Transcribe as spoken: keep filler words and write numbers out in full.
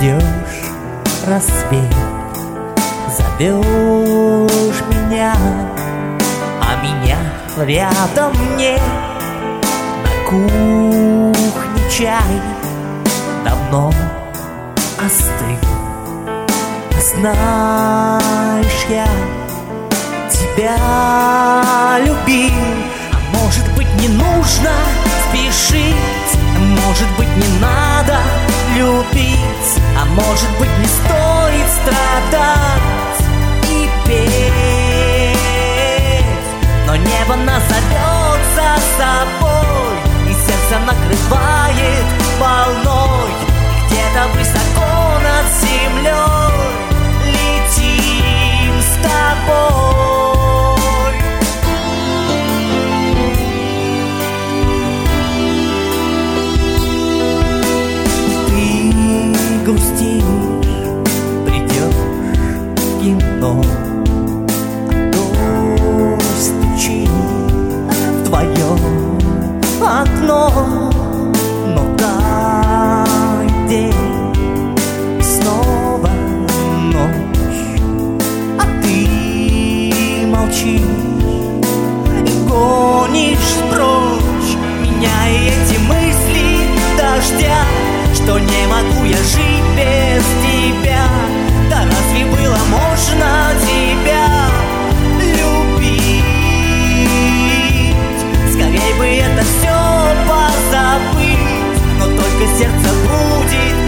ждешь рассвет, зовешь меня, а меня рядом нет. На кухне чай давно остыл. Знаешь, я тебя любил. А может быть, не нужно спешить, может быть, не надо любить, а может быть, не стоит страдать и петь. Но небо нас зовет за собой, и сердце накрывает волной. Где-то высоко над землей летим с тобой. Ты грустишь, придешь в кино, а дождь стучит в твое окно. Но дай день, снова ночь, а ты молчишь и гонишь прочь меня и эти мысли дождя, что не могу я жить без тебя. Да разве было можно тебя любить? Скорей бы это все позабыть, но только сердце будет